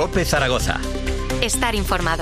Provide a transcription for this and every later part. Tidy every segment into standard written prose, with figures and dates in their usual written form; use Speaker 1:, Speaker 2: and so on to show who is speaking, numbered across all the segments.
Speaker 1: COPE Zaragoza.
Speaker 2: Estar informado.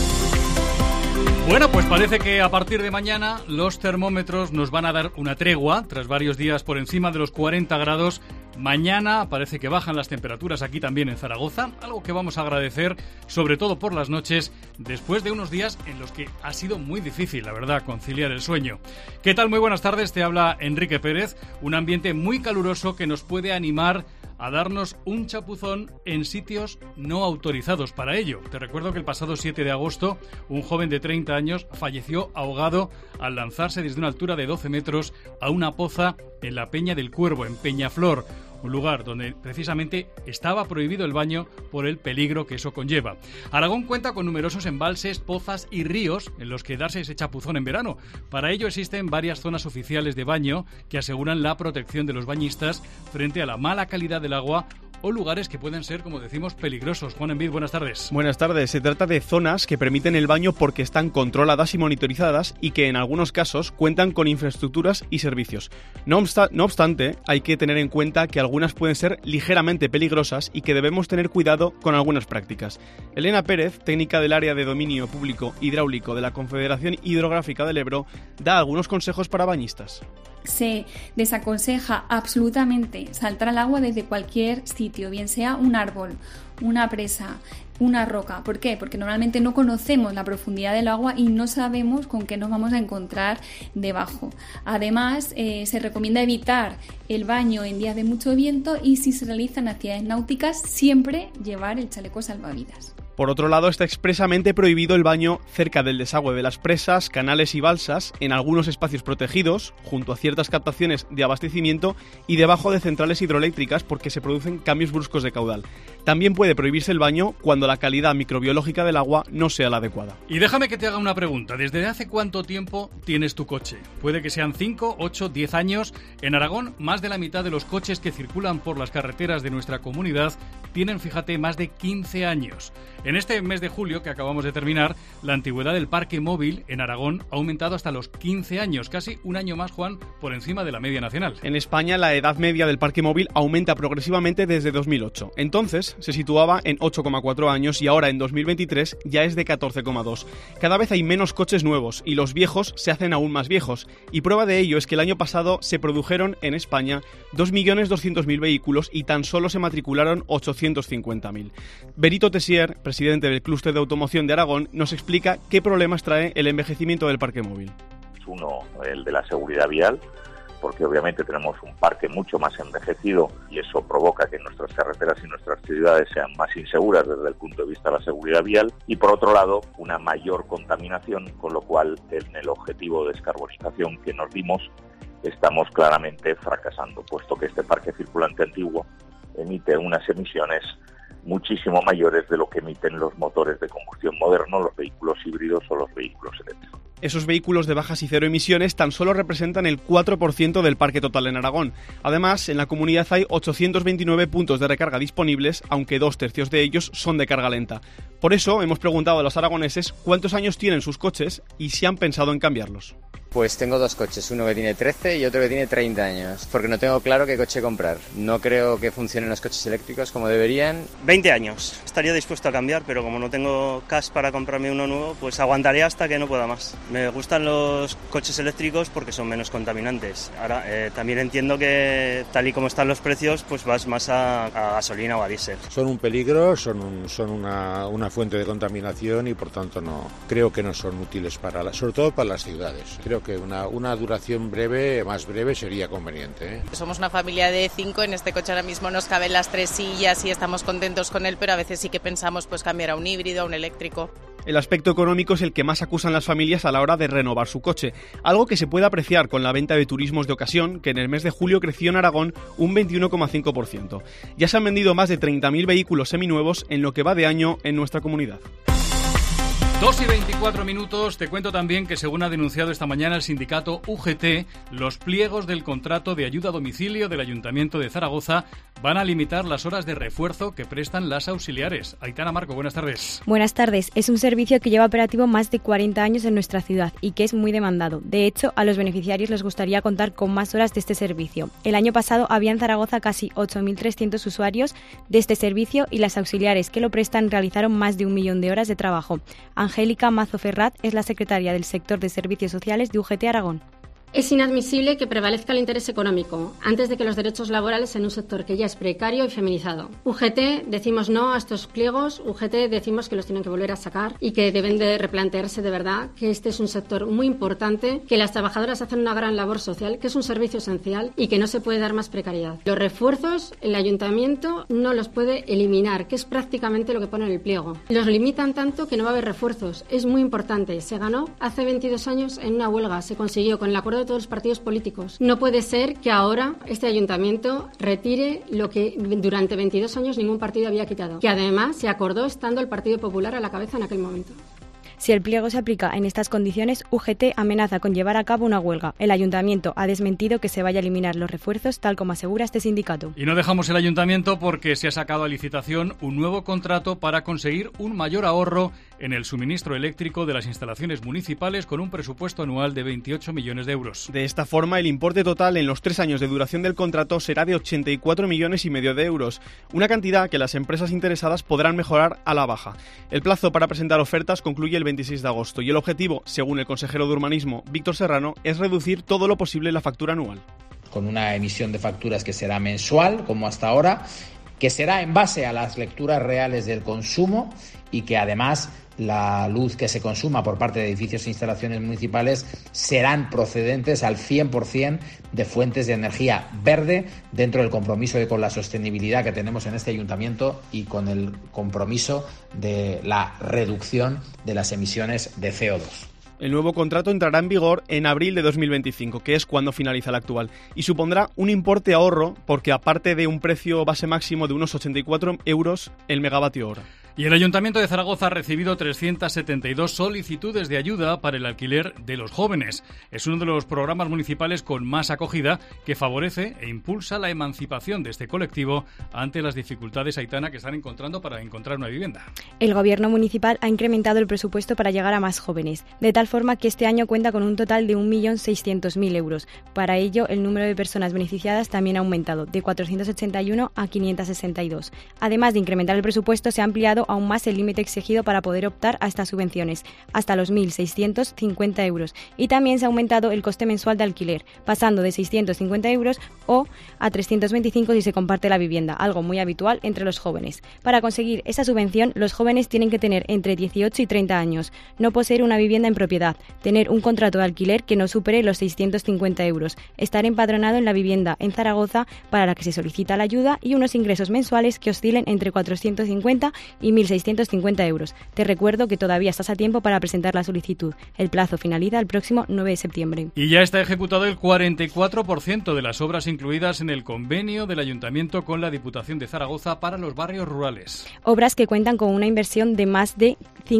Speaker 3: Bueno, pues parece que a partir de mañana los termómetros nos van a dar una tregua tras varios días por encima de los 40 grados. Mañana parece que bajan las temperaturas aquí también en Zaragoza, algo que vamos a agradecer, sobre todo por las noches, después de unos días en los que ha sido muy difícil, la verdad, conciliar el sueño. ¿Qué tal? Muy buenas tardes, te habla Enrique Pérez, un ambiente muy caluroso que nos puede animar a darnos un chapuzón en sitios no autorizados para ello. Te recuerdo que el pasado 7 de agosto un joven de 30 años falleció ahogado al lanzarse desde una altura de 12 metros a una poza en la Peña del Cuervo, en Peñaflor, un lugar donde precisamente estaba prohibido el baño por el peligro que eso conlleva. Aragón cuenta con numerosos embalses, pozas y ríos en los que darse ese chapuzón en verano. Para ello existen varias zonas oficiales de baño que aseguran la protección de los bañistas frente a la mala calidad del agua o lugares que pueden ser, como decimos, peligrosos. Juan Envid, buenas tardes.
Speaker 4: Buenas tardes. Se trata de zonas que permiten el baño porque están controladas y monitorizadas y que en algunos casos cuentan con infraestructuras y servicios. No obstante, hay que tener en cuenta que algunas pueden ser ligeramente peligrosas y que debemos tener cuidado con algunas prácticas. Elena Pérez, técnica del área de dominio público hidráulico de la Confederación Hidrográfica del Ebro, da algunos consejos para bañistas.
Speaker 5: Se desaconseja absolutamente saltar al agua desde cualquier sitio, bien sea un árbol, una presa, una roca. ¿Por qué? Porque normalmente no conocemos la profundidad del agua y no sabemos con qué nos vamos a encontrar debajo. Además, se recomienda evitar el baño en días de mucho viento y si se realizan actividades náuticas, siempre llevar el chaleco salvavidas.
Speaker 4: Por otro lado, está expresamente prohibido el baño cerca del desagüe de las presas, canales y balsas, en algunos espacios protegidos, junto a ciertas captaciones de abastecimiento y debajo de centrales hidroeléctricas porque se producen cambios bruscos de caudal. También puede prohibirse el baño cuando la calidad microbiológica del agua no sea la adecuada.
Speaker 3: Y déjame que te haga una pregunta. ¿Desde hace cuánto tiempo tienes tu coche? Puede que sean 5, 8, 10 años. En Aragón, más de la mitad de los coches que circulan por las carreteras de nuestra comunidad tienen, fíjate, más de 15 años. En este mes de julio que acabamos de terminar, la antigüedad del parque móvil en Aragón ha aumentado hasta los 15 años, casi un año más, Juan, por encima de la media nacional.
Speaker 4: En España, la edad media del parque móvil aumenta progresivamente desde 2008. Entonces, se situaba en 8,4 años y ahora en 2023 ya es de 14,2. Cada vez hay menos coches nuevos y los viejos se hacen aún más viejos. Y prueba de ello es que el año pasado se produjeron en España 2.200.000 vehículos y tan solo se matricularon 850.000. Berito Tessier, presidente del Clúster de Automoción de Aragón, nos explica qué problemas trae el envejecimiento del parque móvil.
Speaker 6: Uno, el de la seguridad vial, porque obviamente tenemos un parque mucho más envejecido y eso provoca que nuestras carreteras y nuestras ciudades sean más inseguras desde el punto de vista de la seguridad vial, y por otro lado una mayor contaminación, con lo cual en el objetivo de descarbonización que nos dimos estamos claramente fracasando, puesto que este parque circulante antiguo emite unas emisiones muchísimo mayores de lo que emiten los motores de combustión modernos, los vehículos híbridos o los vehículos eléctricos.
Speaker 4: Esos vehículos de bajas y cero emisiones tan solo representan el 4% del parque total en Aragón. Además, en la comunidad hay 829 puntos de recarga disponibles, aunque 2/3 de ellos son de carga lenta. Por eso hemos preguntado a los aragoneses cuántos años tienen sus coches y si han pensado en cambiarlos.
Speaker 7: Pues tengo dos coches, uno que tiene 13 y otro que tiene 30 años, porque no tengo claro qué coche comprar. No creo que funcionen los coches eléctricos como deberían.
Speaker 8: 20 años. Estaría dispuesto a cambiar, pero como no tengo cash para comprarme uno nuevo, pues aguantaré hasta que no pueda más. Me gustan los coches eléctricos porque son menos contaminantes. Ahora, también entiendo que tal y como están los precios, pues vas más a gasolina o a diésel.
Speaker 9: Son un peligro, son una fuente de contaminación y por tanto no creo que no son útiles sobre todo para las ciudades. Creo que una duración más breve sería conveniente.
Speaker 10: Somos una familia de 5, en este coche ahora mismo nos caben las 3 sillas y estamos contentos con él, pero a veces sí que pensamos pues cambiar a un híbrido, a un eléctrico.
Speaker 4: El aspecto económico es el que más acusan las familias a la hora de renovar su coche, algo que se puede apreciar con la venta de turismos de ocasión, que en el mes de julio creció en Aragón un 21,5%. Ya se han vendido más de 30.000 vehículos seminuevos en lo que va de año en nuestra comunidad.
Speaker 3: 2:24. Te cuento también que, según ha denunciado esta mañana el sindicato UGT, los pliegos del contrato de ayuda a domicilio del Ayuntamiento de Zaragoza van a limitar las horas de refuerzo que prestan las auxiliares. Aitana Marco, buenas tardes.
Speaker 1: Buenas tardes. Es un servicio que lleva operativo más de 40 años en nuestra ciudad y que es muy demandado. De hecho, a los beneficiarios les gustaría contar con más horas de este servicio. El año pasado había en Zaragoza casi 8.300 usuarios de este servicio y las auxiliares que lo prestan realizaron más de 1 millón de horas de trabajo. Angélica Mazo Ferrat es la secretaria del sector de servicios sociales de UGT Aragón.
Speaker 2: Es inadmisible que prevalezca el interés económico antes de que los derechos laborales en un sector que ya es precario y feminizado. UGT decimos no a estos pliegos, UGT decimos que los tienen que volver a sacar y que deben de replantearse de verdad que este es un sector muy importante, que las trabajadoras hacen una gran labor social, que es un servicio esencial y que no se puede dar más precariedad. Los refuerzos el ayuntamiento no los puede eliminar, que es prácticamente lo que pone en el pliego. Los limitan tanto que no va a haber refuerzos. Es muy importante. Se ganó hace 22 años en una huelga, se consiguió con el acuerdo de todos los partidos políticos. No puede ser que ahora este ayuntamiento retire lo que durante 22 años ningún partido había quitado, que además se acordó estando el Partido Popular a la cabeza en aquel momento.
Speaker 1: Si el pliego se aplica en estas condiciones, UGT amenaza con llevar a cabo una huelga. El ayuntamiento ha desmentido que se vaya a eliminar los refuerzos, tal como asegura este sindicato.
Speaker 3: Y no dejamos el ayuntamiento porque se ha sacado a licitación un nuevo contrato para conseguir un mayor ahorro en el suministro eléctrico de las instalaciones municipales con un presupuesto anual de 28 millones de euros.
Speaker 4: De esta forma, el importe total en los 3 años de duración del contrato será de 84,5 millones de euros, una cantidad que las empresas interesadas podrán mejorar a la baja. El plazo para presentar ofertas concluye el 26 de agosto y el objetivo, según el consejero de Urbanismo, Víctor Serrano, es reducir todo lo posible la factura anual.
Speaker 11: Con una emisión de facturas que será mensual, como hasta ahora, que será en base a las lecturas reales del consumo y que además la luz que se consuma por parte de edificios e instalaciones municipales serán procedentes al 100% de fuentes de energía verde dentro del compromiso con la sostenibilidad que tenemos en este ayuntamiento y con el compromiso de la reducción de las emisiones de CO2.
Speaker 4: El nuevo contrato entrará en vigor en abril de 2025, que es cuando finaliza el actual, y supondrá un importe ahorro porque aparte de un precio base máximo de unos 84 euros el megavatio hora.
Speaker 3: Y el Ayuntamiento de Zaragoza ha recibido 372 solicitudes de ayuda para el alquiler de los jóvenes. Es uno de los programas municipales con más acogida que favorece e impulsa la emancipación de este colectivo ante las dificultades, Aitana, que están encontrando para encontrar una vivienda.
Speaker 1: El Gobierno municipal ha incrementado el presupuesto para llegar a más jóvenes, de tal forma que este año cuenta con un total de 1.600.000 euros. Para ello, el número de personas beneficiadas también ha aumentado, de 481 a 562. Además de incrementar el presupuesto, se ha ampliado aún más el límite exigido para poder optar a estas subvenciones, hasta los 1.650 euros. Y también se ha aumentado el coste mensual de alquiler, pasando de 650 euros o a 325 si se comparte la vivienda, algo muy habitual entre los jóvenes. Para conseguir esa subvención, los jóvenes tienen que tener entre 18 y 30 años, no poseer una vivienda en propiedad, tener un contrato de alquiler que no supere los 650 euros, estar empadronado en la vivienda en Zaragoza para la que se solicita la ayuda y unos ingresos mensuales que oscilen entre 450 y 1.650 euros. Te recuerdo que todavía estás a tiempo para presentar la solicitud. El plazo finaliza el próximo 9 de septiembre.
Speaker 3: Y ya está ejecutado el 44% de las obras incluidas en el convenio del Ayuntamiento con la Diputación de Zaragoza para los barrios rurales.
Speaker 1: Obras que cuentan con una inversión de más de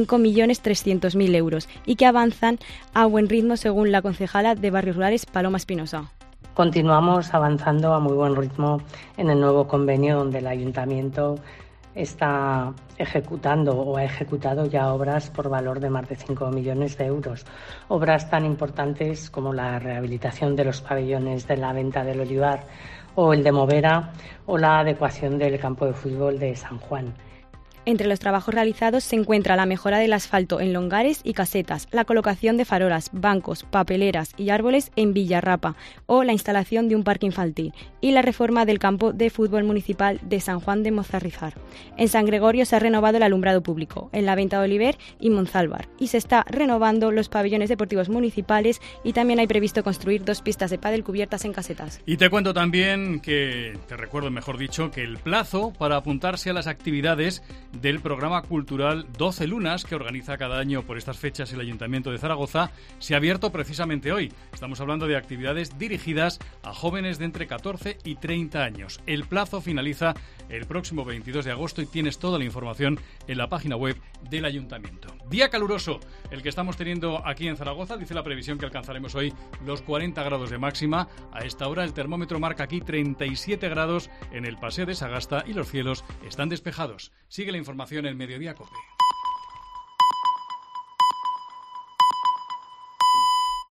Speaker 1: 5.300.000 euros y que avanzan a buen ritmo según la concejala de Barrios Rurales, Paloma Espinosa.
Speaker 12: Continuamos avanzando a muy buen ritmo en el nuevo convenio donde el Ayuntamiento está ejecutando o ha ejecutado ya obras por valor de más de 5 millones de euros. Obras tan importantes como la rehabilitación de los pabellones de la Venta del Olivar o el de Movera o la adecuación del campo de fútbol de San Juan.
Speaker 1: Entre los trabajos realizados se encuentra la mejora del asfalto en Longares y Casetas, la colocación de farolas, bancos, papeleras y árboles en Villarrapa o la instalación de un parque infantil y la reforma del campo de fútbol municipal de San Juan de Mozarrizar. En San Gregorio se ha renovado el alumbrado público, en la Venta de Oliver y Monzálvar, y se está renovando los pabellones deportivos municipales y también hay previsto construir 2 pistas de pádel cubiertas en Casetas.
Speaker 3: Y te cuento también que, te recuerdo mejor dicho, que el plazo para apuntarse a las actividades del programa cultural 12 Lunas que organiza cada año por estas fechas el Ayuntamiento de Zaragoza se ha abierto precisamente hoy. Estamos hablando de actividades dirigidas a jóvenes de entre 14 y 30 años. El plazo finaliza el próximo 22 de agosto y tienes toda la información en la página web del Ayuntamiento. Día caluroso el que estamos teniendo aquí en Zaragoza. Dice la previsión que alcanzaremos hoy los 40 grados de máxima. A esta hora el termómetro marca aquí 37 grados en el Paseo de Sagasta y los cielos están despejados. Sigue la información en Mediodía COPE.